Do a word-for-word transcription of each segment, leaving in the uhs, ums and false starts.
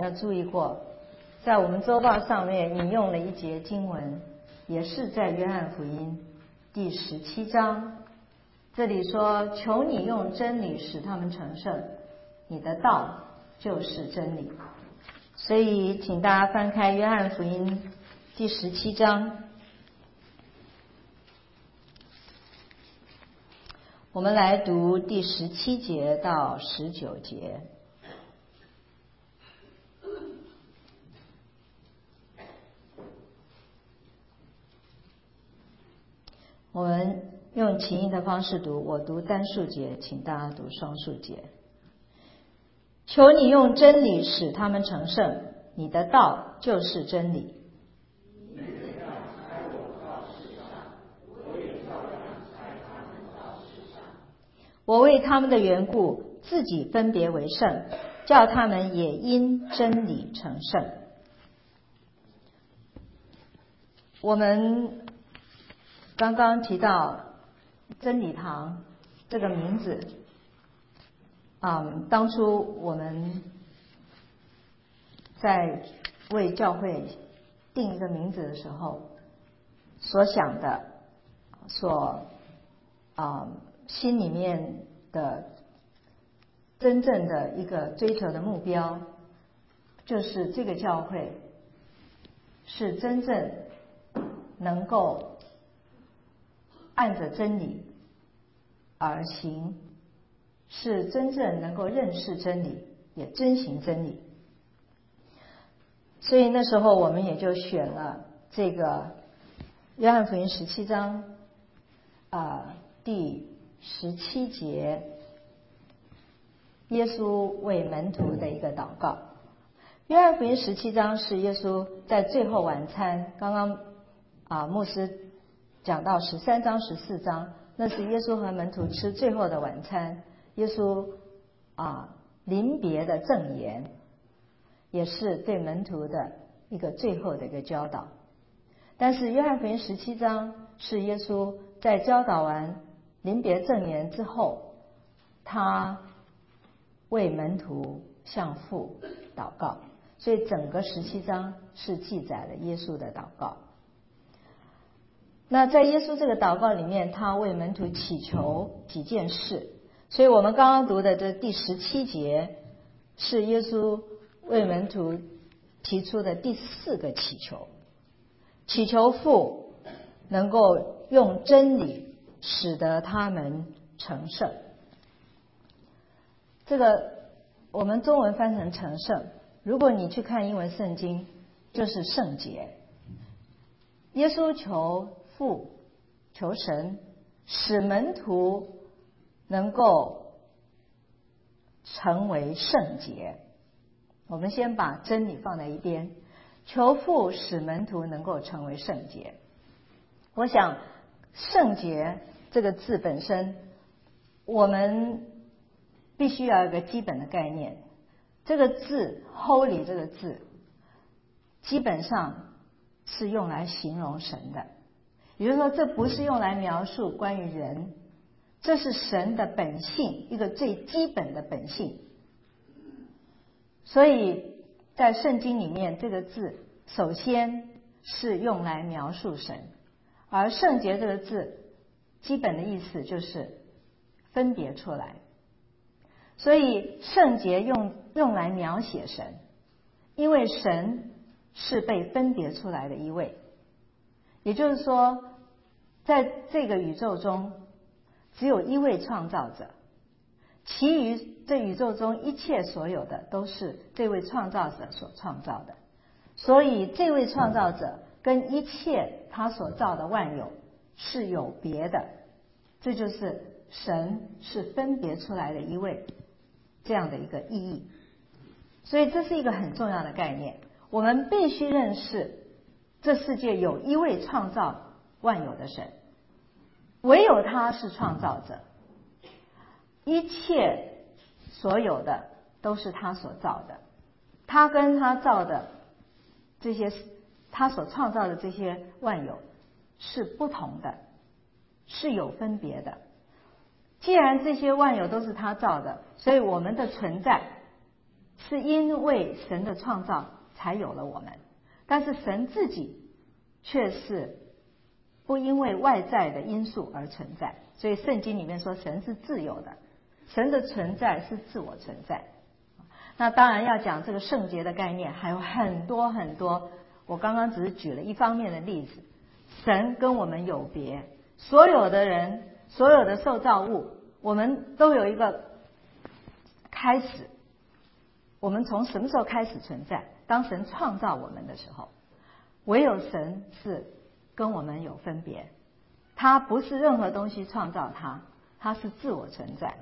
要注意过，在我们周报上面引用了一节经文，也是在约翰福音第十七章，这里说：求你用真理使他们成圣，你的道就是真理。所以请大家翻开约翰福音第十七章，我们来读第十七节到十九节。我们用琴音的方式读，我读单数节，请大家读双数节。求你用真理使他们成圣，你的道就是真理。我为他们的缘故，自己分别为圣，叫他们也因真理成圣。我们刚刚提到真理堂这个名字，嗯，当初我们在为教会定一个名字的时候，所想的，所啊、嗯、心里面的真正的一个追求的目标，就是这个教会是真正能够按着真理而行，是真正能够认识真理，也遵行真理。所以那时候我们也就选了这个约翰福音十七章啊、呃、第十七节，耶稣为门徒的一个祷告。约翰福音十七章是耶稣在最后晚餐，刚刚啊牧师讲到十三章十四章，那是耶稣和门徒吃最后的晚餐，耶稣啊临别的赠言，也是对门徒的一个最后的一个教导。但是约翰福音十七章是耶稣在教导完临别赠言之后，他为门徒向父祷告，所以整个十七章是记载了耶稣的祷告。那在耶稣这个祷告里面，他为门徒祈求几件事，所以我们刚刚读的这第十七节是耶稣为门徒提出的第四个祈求，祈求父能够用真理使得他们成圣。这个我们中文翻成成圣，如果你去看英文圣经就是圣洁。耶稣求父，求神使门徒能够成为圣洁。我们先把真理放在一边，求父使门徒能够成为圣洁。我想圣洁这个字本身，我们必须要有一个基本的概念。这个字 Holy 这个字基本上是用来形容神的，也就是说这不是用来描述关于人，这是神的本性，一个最基本的本性。所以在圣经里面这个字首先是用来描述神，而圣洁这个字基本的意思就是分别出来，所以圣洁用用来描写神，因为神是被分别出来的一位，也就是说在这个宇宙中只有一位创造者，其余这宇宙中一切所有的都是这位创造者所创造的，所以这位创造者跟一切他所造的万有是有别的，这就是神是分别出来的一位这样的一个意义。所以这是一个很重要的概念，我们必须认识这世界有一位创造万有的神，唯有他是创造者，一切所有的都是他所造的，他跟他造的这些，他所创造的这些万有是不同的，是有分别的。既然这些万有都是他造的，所以我们的存在是因为神的创造才有了我们，但是神自己却是不因为外在的因素而存在。所以圣经里面说神是自由的，神的存在是自我存在。那当然要讲这个圣洁的概念还有很多很多，我刚刚只是举了一方面的例子。神跟我们有别，所有的人，所有的受造物，我们都有一个开始。我们从什么时候开始存在？当神创造我们的时候，唯有神是跟我们有分别，他不是任何东西创造他，他是自我存在。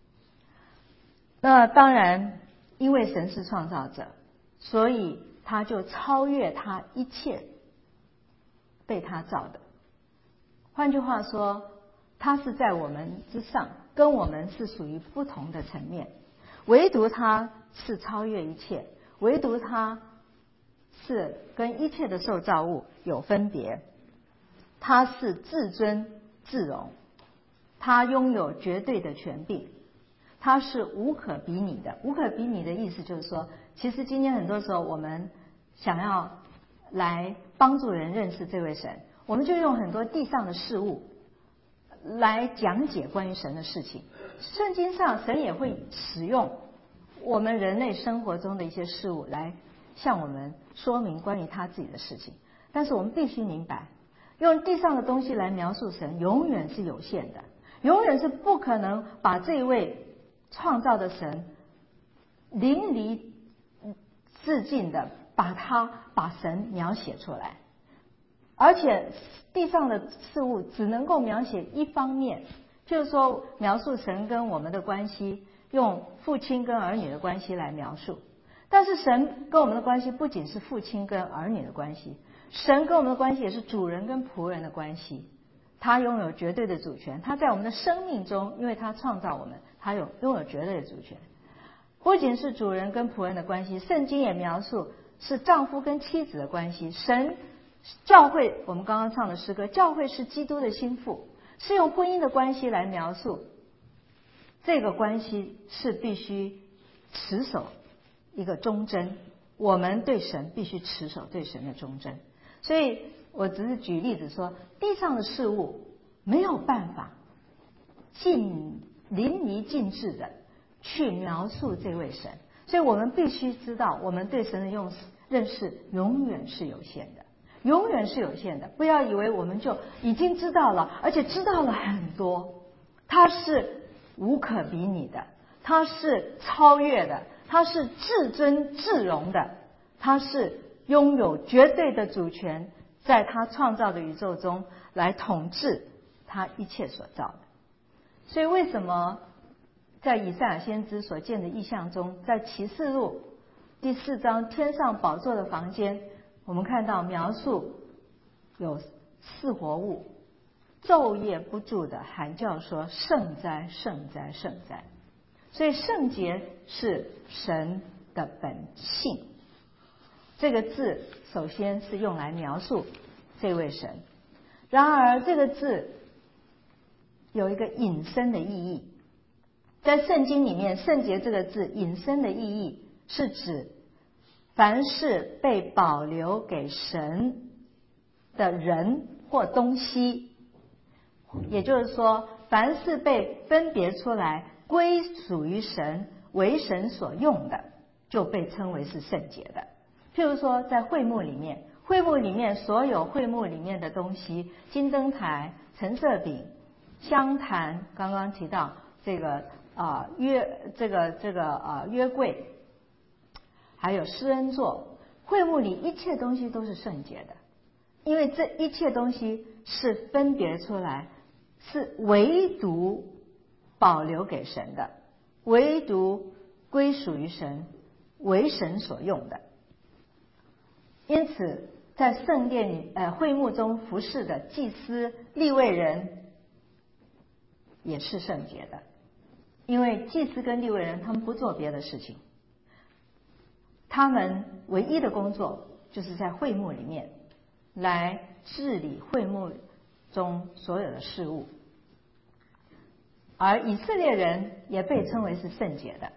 那当然因为神是创造者，所以他就超越他一切被他造的。换句话说，他是在我们之上，跟我们是属于不同的层面，唯独他是超越一切，唯独他是跟一切的受造物有分别，他是至尊至荣，他拥有绝对的权柄，他是无可比拟的。无可比拟的意思就是说，其实今天很多时候我们想要来帮助人认识这位神，我们就用很多地上的事物来讲解关于神的事情。圣经上神也会使用我们人类生活中的一些事物来向我们说明关于他自己的事情。但是我们必须明白，用地上的东西来描述神永远是有限的，永远是不可能把这位创造的神淋漓致尽的把他把神描写出来。而且地上的事物只能够描写一方面，就是说描述神跟我们的关系，用父亲跟儿女的关系来描述。但是神跟我们的关系不仅是父亲跟儿女的关系，神跟我们的关系也是主人跟仆人的关系。他拥有绝对的主权，他在我们的生命中，因为他创造我们，他有拥有绝对的主权。不仅是主人跟仆人的关系，圣经也描述是丈夫跟妻子的关系。神教会，我们刚刚唱的诗歌，教会是基督的心腹，是用婚姻的关系来描述。这个关系是必须持守一个忠贞，我们对神必须持守对神的忠贞。所以我只是举例子说，地上的事物没有办法尽淋漓尽致的去描述这位神，所以我们必须知道，我们对神的用认识永远是有限的，永远是有限的。不要以为我们就已经知道了，而且知道了很多。他是无可比拟的，他是超越的，他是至尊至荣的，他是拥有绝对的主权，在他创造的宇宙中来统治他一切所造的。所以为什么在以赛亚先知所见的异象中，在启示录第四章天上宝座的房间，我们看到描述有四活物昼夜不住的喊叫说圣哉圣哉圣哉。所以圣洁是神的本性，这个字首先是用来描述这位神。然而这个字有一个引申的意义，在圣经里面，圣洁这个字引申的意义是指凡是被保留给神的人或东西，也就是说凡是被分别出来归属于神，为神所用的，就被称为是圣洁的。譬如说在会幕里面，会幕里面所有会幕里面的东西，金灯台、陈设饼、香坛，刚刚提到这个啊、呃、约这个这个啊、呃、约柜，还有施恩座，会幕里一切东西都是圣洁的，因为这一切东西是分别出来，是唯独保留给神的，唯独归属于神，为神所用的。因此在圣殿里呃会幕中服侍的祭司利未人也是圣洁的，因为祭司跟利未人他们不做别的事情，他们唯一的工作就是在会幕里面来治理会幕中所有的事物。而以色列人也被称为是圣洁的，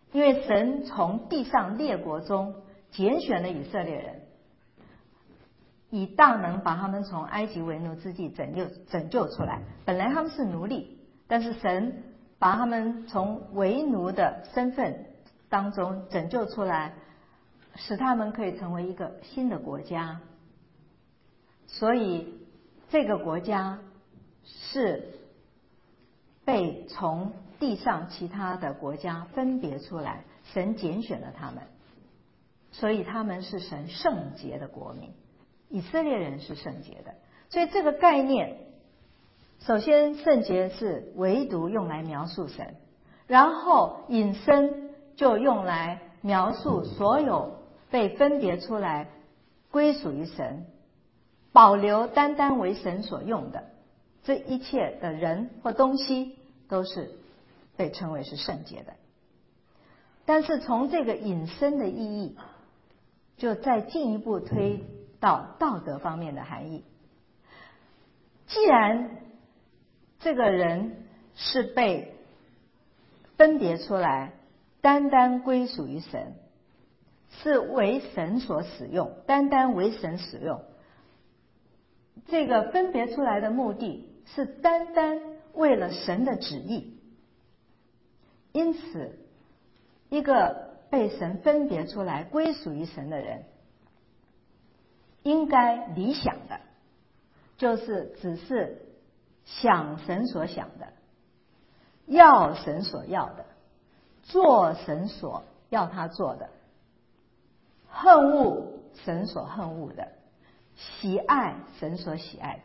因为神从地上列国中拣选了以色列人，以大能把他们从埃及为奴之地拯救拯救出来。本来他们是奴隶，但是神把他们从为奴的身份当中拯救出来，使他们可以成为一个新的国家。所以这个国家是被从地上其他的国家分别出来，神拣选了他们，所以他们是神圣洁的国民，以色列人是圣洁的。所以这个概念，首先圣洁是唯独用来描述神，然后引申就用来描述所有被分别出来归属于神，保留单单为神所用的这一切的人或东西，都是被称为是圣洁的。但是从这个引申的意义，就再进一步推到道德方面的含义。既然这个人是被分别出来，单单归属于神，是为神所使用，单单为神使用，这个分别出来的目的是单单为了神的旨意。因此一个被神分别出来归属于神的人，应该理想的就是只是想神所想的，要神所要的，做神所要他做的，恨恶神所恨恶的，喜爱神所喜爱的。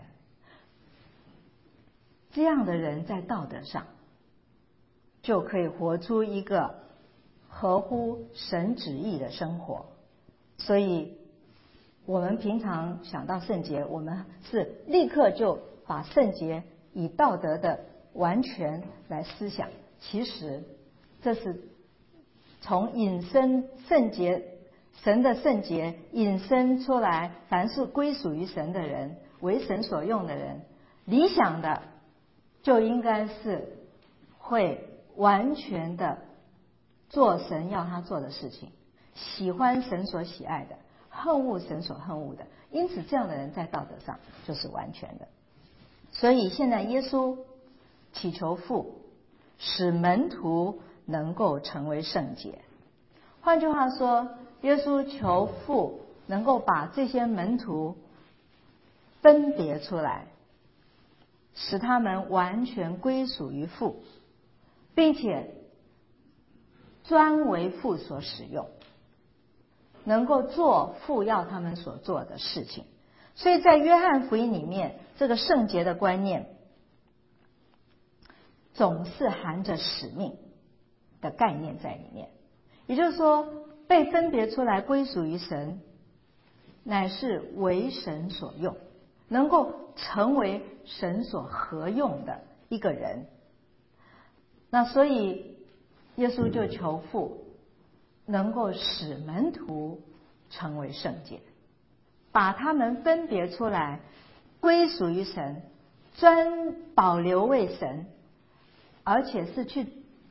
这样的人在道德上就可以活出一个合乎神旨意的生活。所以我们平常想到圣洁，我们是立刻就把圣洁以道德的完全来思想，其实这是从引申圣洁，神的圣洁引申出来，凡是归属于神的人，为神所用的人，理想的就应该是会完全的做神要他做的事情，喜欢神所喜爱的，恨恶神所恨恶的。因此这样的人在道德上就是完全的。所以现在耶稣祈求父使门徒能够成为圣洁。换句话说，耶稣求父能够把这些门徒分别出来，使他们完全归属于父，并且专为父所使用，能够做父要他们所做的事情。所以在约翰福音里面，这个圣洁的观念总是含着使命的概念在里面。也就是说，被分别出来归属于神，乃是为神所用，能够成为神所合用的一个人。那所以耶稣就求父能够使门徒成为圣洁，把他们分别出来归属于神，专保留为神，而且是去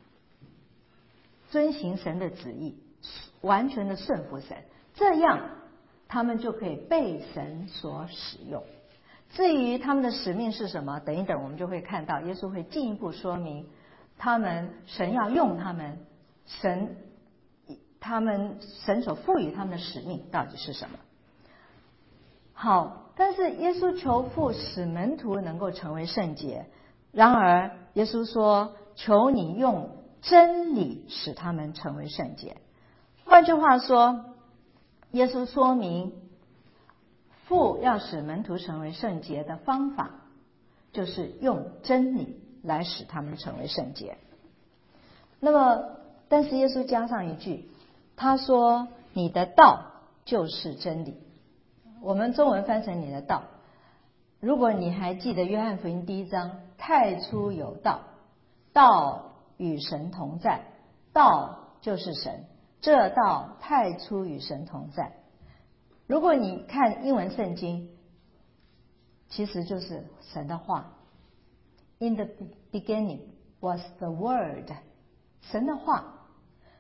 遵行神的旨意，完全的顺服神，这样他们就可以被神所使用。至于他们的使命是什么，等一等我们就会看到耶稣会进一步说明他们神要用他们，神他们神所赋予他们的使命到底是什么。好，但是耶稣求父使门徒能够成为圣洁，然而耶稣说求你用真理使他们成为圣洁。换句话说，耶稣说明父要使门徒成为圣洁的方法，就是用真理来使他们成为圣洁。那么但是耶稣加上一句，他说你的道就是真理。我们中文翻成你的道，如果你还记得约翰福音第一章，太初有道，道与神同在，道就是神，这道太初与神同在。如果你看英文圣经，其实就是神的话。 In the beginning was the word， 神的话。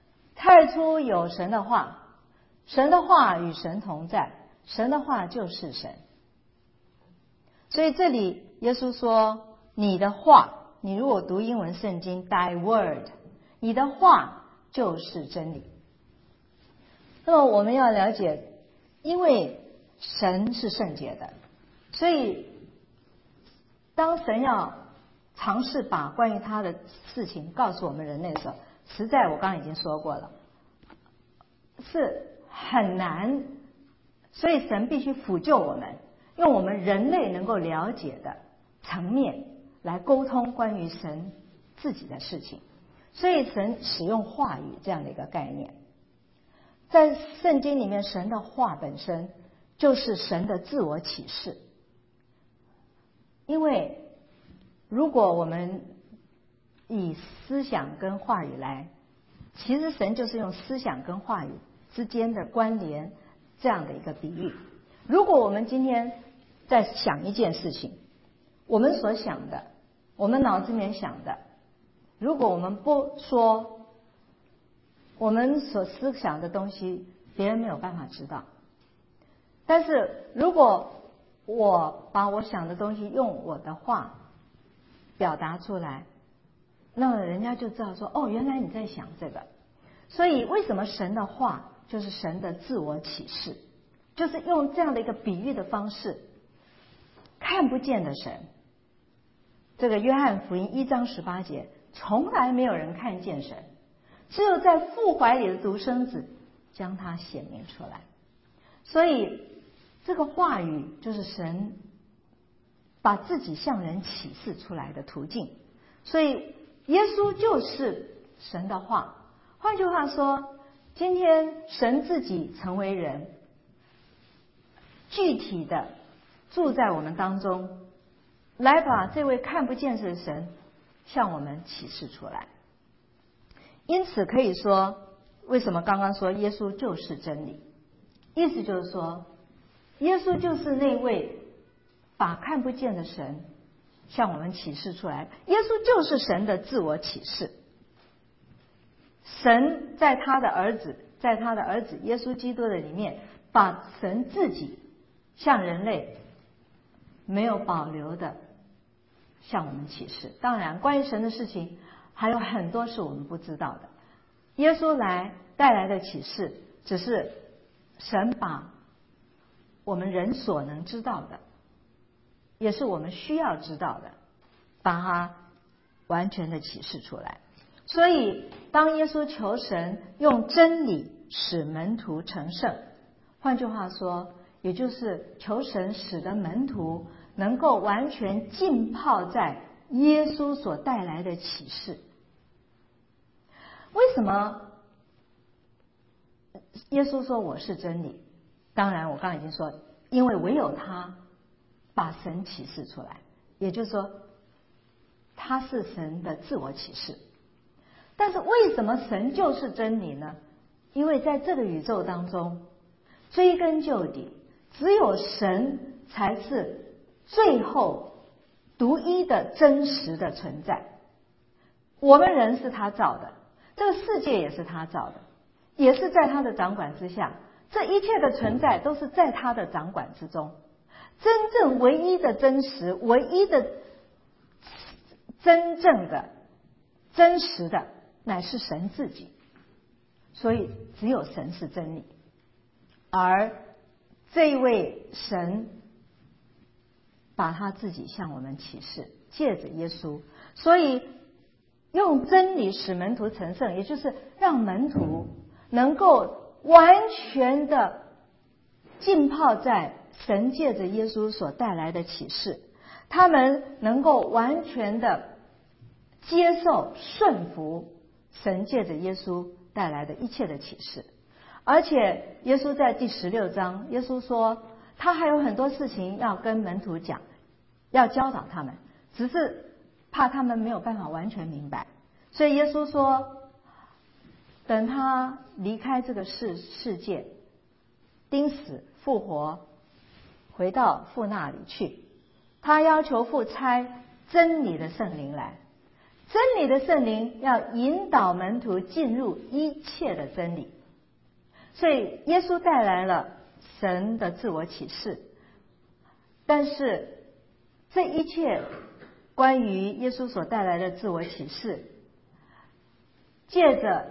太初有神的话，神的话与神同在，神的话就是神。所以这里耶稣说，你的话，你如果读英文圣经 Thy word， 你的话就是真理。那么我们要了解，因为神是圣洁的，所以当神要尝试把关于他的事情告诉我们人类的时候，实在我刚刚已经说过了，是很难，所以神必须辅救我们，用我们人类能够了解的层面来沟通关于神自己的事情。所以神使用话语这样的一个概念，在圣经里面，神的话本身就是神的自我启示。因为如果我们以思想跟话语来，其实神就是用思想跟话语之间的关联这样的一个比喻。如果我们今天在想一件事情，我们所想的，我们脑子里面想的，如果我们不说，我们所思想的东西别人没有办法知道。但是如果我把我想的东西用我的话表达出来，那么人家就知道说，哦，原来你在想这个。所以为什么神的话就是神的自我启示，就是用这样的一个比喻的方式，看不见的神。这个约翰福音一章十八节，从来没有人看见神，只有在父怀里的独生子将他显明出来。所以这个话语就是神把自己向人启示出来的途径。所以耶稣就是神的话。换句话说，今天神自己成为人，具体的住在我们当中，来把这位看不见的神向我们启示出来。因此可以说，为什么刚刚说耶稣就是真理，意思就是说耶稣就是那位把看不见的神向我们启示出来，耶稣就是神的自我启示。神在他的儿子在他的儿子耶稣基督的里面，把神自己向人类没有保留的向我们启示。当然关于神的事情还有很多是我们不知道的，耶稣来带来的启示只是神把我们人所能知道的，也是我们需要知道的，把它完全的启示出来。所以当耶稣求神用真理使门徒成圣，换句话说，也就是求神使得门徒能够完全浸泡在耶稣所带来的启示。为什么耶稣说我是真理？当然我刚才已经说，因为唯有他把神启示出来，也就是说他是神的自我启示。但是为什么神就是真理呢？因为在这个宇宙当中，追根究底，只有神才是最后独一的真实的存在。我们人是他造的，这个世界也是他造的，也是在他的掌管之下，这一切的存在都是在他的掌管之中。真正唯一的真实，唯一的真正的真实的乃是神自己。所以只有神是真理，而这一位神把他自己向我们启示，借着耶稣，所以用真理使门徒成圣，也就是让门徒能够完全的浸泡在神借着耶稣所带来的启示，他们能够完全的接受顺服神借着耶稣带来的一切的启示。而且耶稣在第十六章，耶稣说他还有很多事情要跟门徒讲，要教导他们，只是怕他们没有办法完全明白。所以耶稣说，等他离开这个世世界，钉死复活，回到父那里去，他要求父差真理的圣灵来。 真理的圣灵要引导门徒进入一切的真理。所以耶稣带来了神的自我启示，但是这一切关于耶稣所带来的自我启示，借着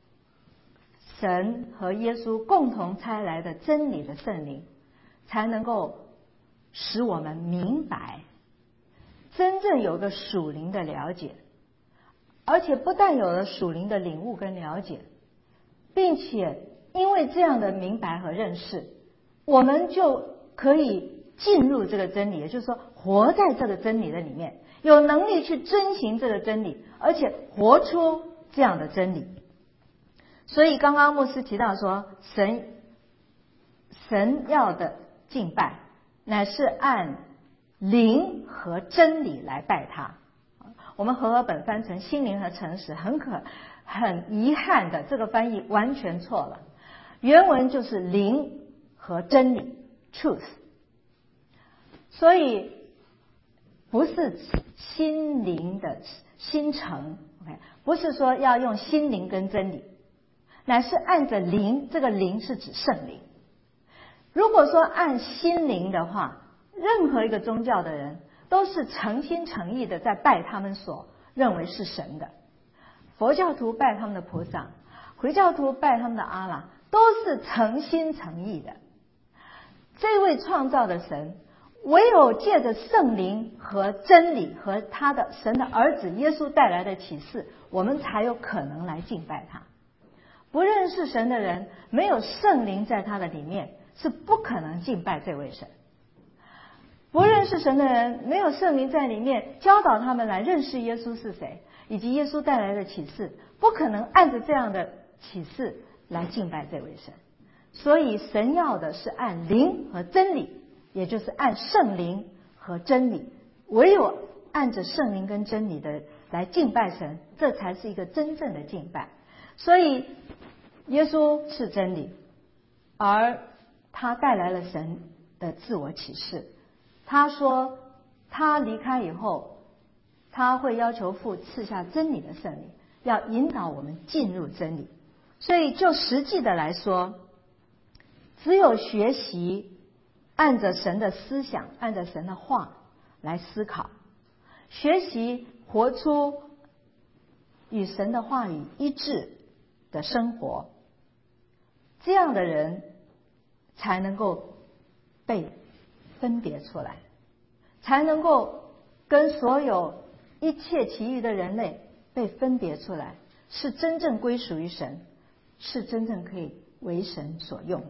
神和耶稣共同差来的真理的圣灵，才能够使我们明白，真正有个属灵的了解，而且不但有了属灵的领悟跟了解，并且因为这样的明白和认识，我们就可以进入这个真理，也就是说活在这个真理的里面，有能力去遵行这个真理，而且活出这样的真理。所以刚刚牧师提到说，神神要的敬拜乃是按灵和真理来拜他。我们和合本翻成心灵和诚实，很可很遗憾的，这个翻译完全错了。原文就是灵和真理 truth， 所以不是心灵的心诚 OK， 不是说要用心灵跟真理，乃是按着灵，这个灵是指圣灵。如果说按心灵的话，任何一个宗教的人都是诚心诚意的在拜他们所认为是神的。佛教徒拜他们的菩萨，回教徒拜他们的阿拉，都是诚心诚意的。这位创造的神，唯有借着圣灵和真理和他的神的儿子耶稣带来的启示，我们才有可能来敬拜他。不认识神的人，没有圣灵在他的里面，是不可能敬拜这位神。不认识神的人，没有圣灵在里面教导他们来认识耶稣是谁，以及耶稣带来的启示，不可能按着这样的启示来敬拜这位神。所以神要的是按灵和真理，也就是按圣灵和真理，唯有按着圣灵跟真理的来敬拜神，这才是一个真正的敬拜。所以耶稣是真理，而他带来了神的自我启示。他说他离开以后，他会要求父赐下真理的圣灵，要引导我们进入真理。所以就实际的来说，只有学习按着神的思想，按着神的话来思考，学习活出与神的话语一致的生活，这样的人才能够被分别出来，才能够跟所有一切其余的人类被分别出来，是真正归属于神，是真正可以为神所用的。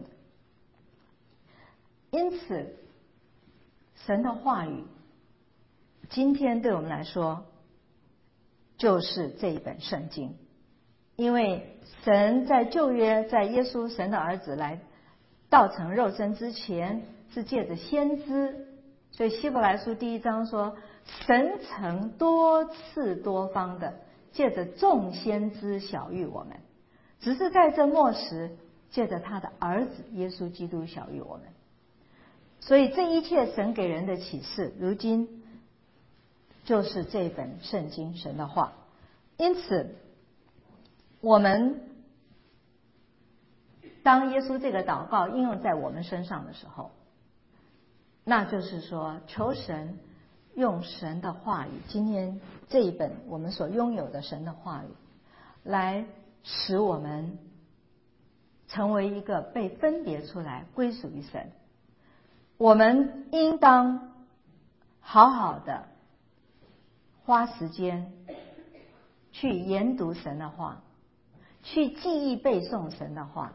因此神的话语今天对我们来说就是这一本圣经。因为神在旧约，在耶稣神的儿子来道成肉身之前，是借着先知，所以希伯来书第一章说，神曾多次多方的借着众先知晓谕我们，只是在这末时借着他的儿子耶稣基督晓谕我们。所以这一切神给人的启示，如今就是这本圣经神的话。因此我们当耶稣这个祷告应用在我们身上的时候，那就是说求神用神的话语，今天这一本我们所拥有的神的话语，来使我们成为一个被分别出来归属于神。我们应当好好的花时间去研读神的话，去记忆背诵神的话。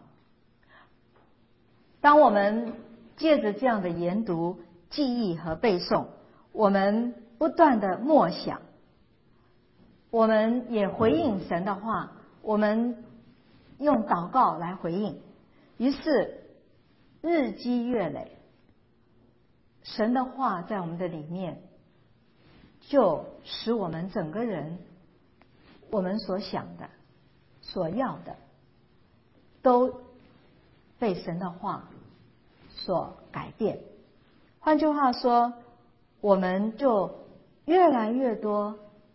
当我们借着这样的研读、记忆和背诵，我们不断的默想，我们也回应神的话，我们用祷告来回应，于是日积月累，神的话在我们的里面，就使我们整个人，我们所想的、所要的，都被神的话所改变。换句话说，我们就越来越多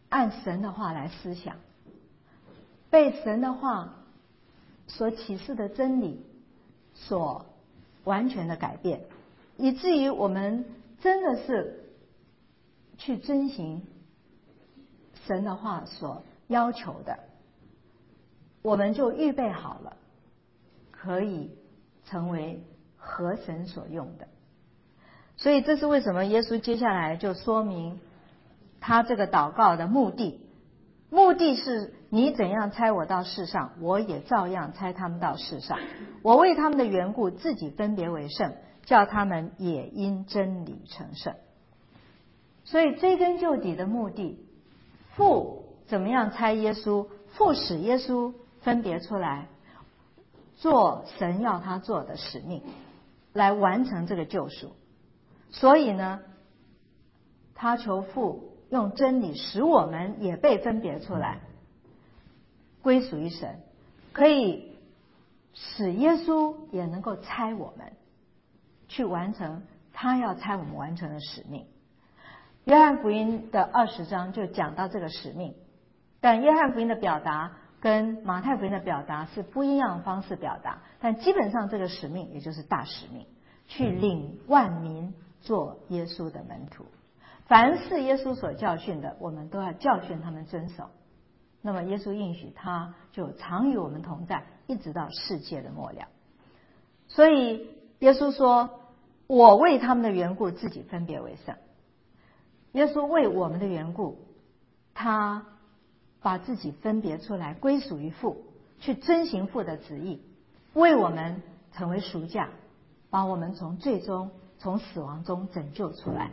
按神的话来思想，被神的话所启示的真理所完全的改变，以至于我们真的是去遵行神的话所要求的，我们就预备好了，可以成为合神所用的。所以这是为什么耶稣接下来就说明他这个祷告的目的，目的是你怎样差我到世上，我也照样差他们到世上，我为他们的缘故自己分别为圣，叫他们也因真理成圣。所以追根究底的目的，父怎么样差耶稣，父使耶稣分别出来做神要他做的使命，来完成这个救赎。所以呢，他求父用真理使我们也被分别出来，归属于神，可以使耶稣也能够差我们去完成他要差我们完成的使命。约翰福音的二十章就讲到这个使命，但约翰福音的表达跟马太福音的表达是不一样的方式表达，但基本上这个使命也就是大使命，去领万民做耶稣的门徒。凡是耶稣所教训的，我们都要教训他们遵守。那么耶稣应许他就常与我们同在，一直到世界的末了。所以耶稣说，我为他们的缘故自己分别为圣。耶稣为我们的缘故，他把自己分别出来，归属于父，去遵行父的旨意，为我们成为赎价，把我们从最终从死亡中拯救出来，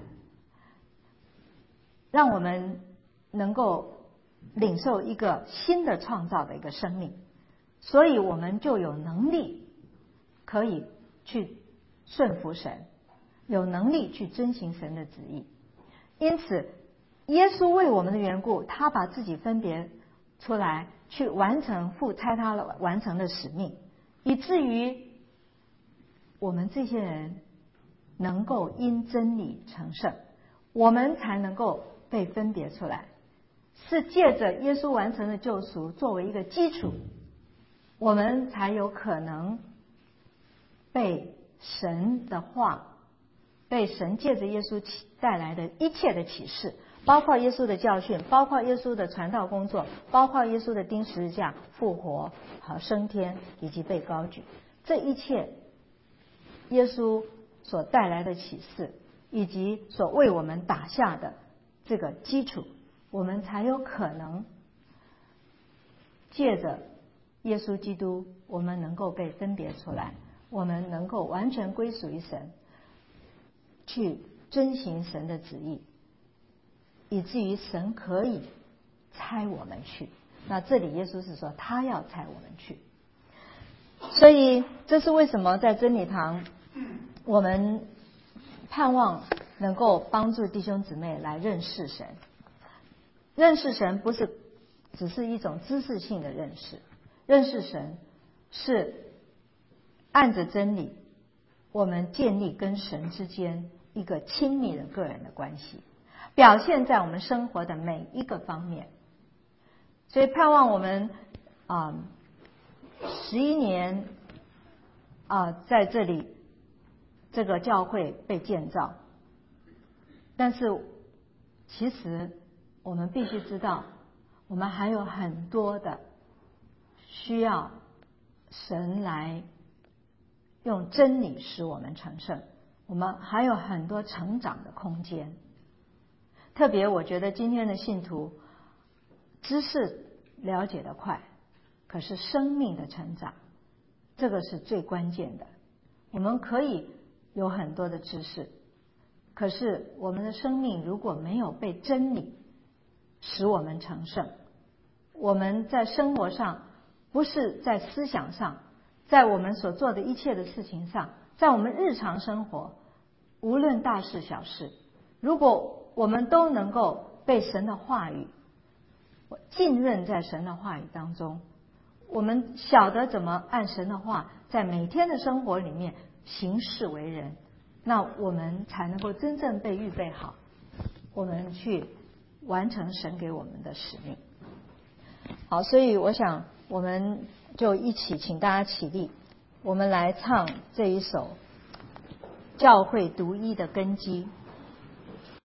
让我们能够领受一个新的创造的一个生命。所以我们就有能力可以去顺服神，有能力去遵行神的旨意。因此耶稣为我们的缘故，他把自己分别出来，去完成父差他完成的使命，以至于我们这些人能够因真理成圣，我们才能够被分别出来，是借着耶稣完成的救赎作为一个基础，我们才有可能被神的话，被神借着耶稣带来的一切的启示，包括耶稣的教训，包括耶稣的传道工作，包括耶稣的钉十字架、复活和升天，以及被高举，这一切耶稣所带来的启示，以及所为我们打下的这个基础，我们才有可能借着耶稣基督，我们能够被分别出来，我们能够完全归属于神，去遵行神的旨意，以至于神可以差我们去。那这里耶稣是说他要差我们去，所以这是为什么在真理堂我们盼望能够帮助弟兄姊妹来认识神。认识神不是只是一种知识性的认识，认识神是按着真理，我们建立跟神之间一个亲密的个人的关系，表现在我们生活的每一个方面。所以盼望我们啊，十一年啊，在这里这个教会被建造，但是其实我们必须知道，我们还有很多的需要神来用真理使我们成圣，我们还有很多成长的空间。特别我觉得今天的信徒知识了解得快，可是生命的成长，这个是最关键的。我们可以有很多的知识，可是我们的生命如果没有被真理使我们成圣，我们在生活上，不是在思想上，在我们所做的一切的事情上，在我们日常生活，无论大事小事，如果我们都能够被神的话语浸润在神的话语当中，我们晓得怎么按神的话在每天的生活里面行事为人，那我们才能够真正被预备好，我们去完成神给我们的使命。好，所以我想我们就一起请大家起立，我们来唱这一首教会独一的根基。